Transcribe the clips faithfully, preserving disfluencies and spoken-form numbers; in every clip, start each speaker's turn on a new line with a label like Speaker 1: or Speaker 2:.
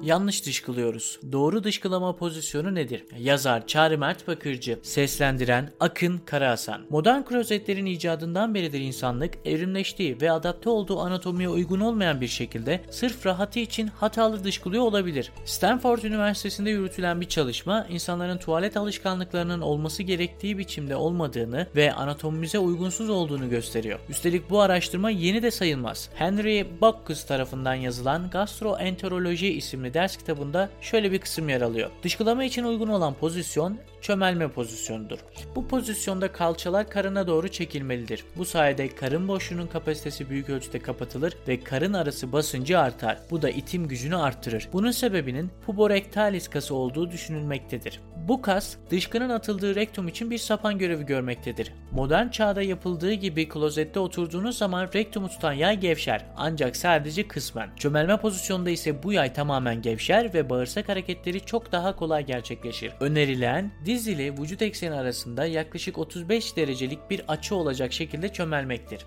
Speaker 1: Yanlış dışkılıyoruz. Doğru dışkılama pozisyonu nedir? Yazar Çağrı Mert Bakırcı, seslendiren Akın Karahasan. Modern klozetlerin icadından beridir insanlık evrimleştiği ve adapte olduğu anatomiye uygun olmayan bir şekilde sırf rahatı için hatalı dışkılıyor olabilir. Stanford Üniversitesi'nde yürütülen bir çalışma, insanların tuvalet alışkanlıklarının olması gerektiği biçimde olmadığını ve anatomimize uygunsuz olduğunu gösteriyor. Üstelik bu araştırma yeni de sayılmaz. Henry Backus tarafından yazılan Gastroenteroloji isimli ders kitabında şöyle bir kısım yer alıyor. Dışkılama için uygun olan pozisyon çömelme pozisyonudur. Bu pozisyonda kalçalar karına doğru çekilmelidir. Bu sayede karın boşluğunun kapasitesi büyük ölçüde kapatılır ve karın arası basıncı artar. Bu da itim gücünü arttırır. Bunun sebebinin puborectalis kası olduğu düşünülmektedir. Bu kas, dışkının atıldığı rektum için bir sapan görevi görmektedir. Modern çağda yapıldığı gibi klozette oturduğunuz zaman rektumu tutan yay gevşer, ancak sadece kısmen. Çömelme pozisyonunda ise bu yay tamamen gevşer ve bağırsak hareketleri çok daha kolay gerçekleşir. Önerilen, diz ile vücut ekseni arasında yaklaşık otuz beş derecelik bir açı olacak şekilde çömelmektir.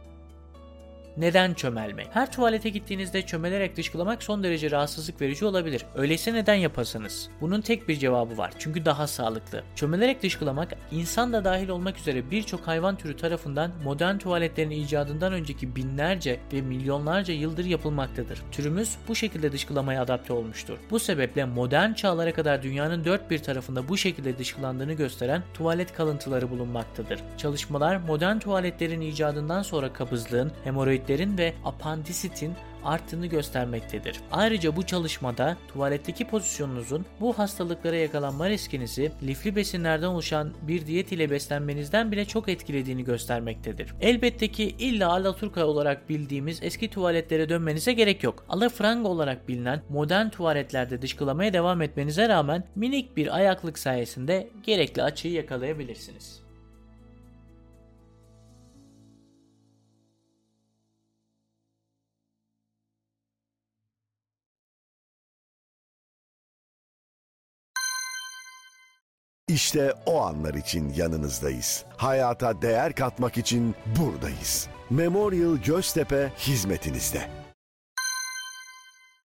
Speaker 1: Neden çömelme? Her tuvalete gittiğinizde çömelerek dışkılamak son derece rahatsızlık verici olabilir. Öyleyse neden yapasınız? Bunun tek bir cevabı var. Çünkü daha sağlıklı. Çömelerek dışkılamak, insan da dahil olmak üzere birçok hayvan türü tarafından modern tuvaletlerin icadından önceki binlerce ve milyonlarca yıldır yapılmaktadır. Türümüz bu şekilde dışkılamaya adapte olmuştur. Bu sebeple modern çağlara kadar dünyanın dört bir tarafında bu şekilde dışkılandığını gösteren tuvalet kalıntıları bulunmaktadır. Çalışmalar modern tuvaletlerin icadından sonra kabızlığın, hemoroid ve apandisitin arttığını göstermektedir. Ayrıca bu çalışmada tuvaletteki pozisyonunuzun bu hastalıklara yakalanma riskinizi lifli besinlerden oluşan bir diyet ile beslenmenizden bile çok etkilediğini göstermektedir. Elbette ki illa alaturka olarak bildiğimiz eski tuvaletlere dönmenize gerek yok. Alafranga olarak bilinen modern tuvaletlerde dışkılamaya devam etmenize rağmen minik bir ayaklık sayesinde gerekli açıyı yakalayabilirsiniz.
Speaker 2: İşte o anlar için yanınızdayız. Hayata değer katmak için buradayız. Memorial Göztepe hizmetinizde.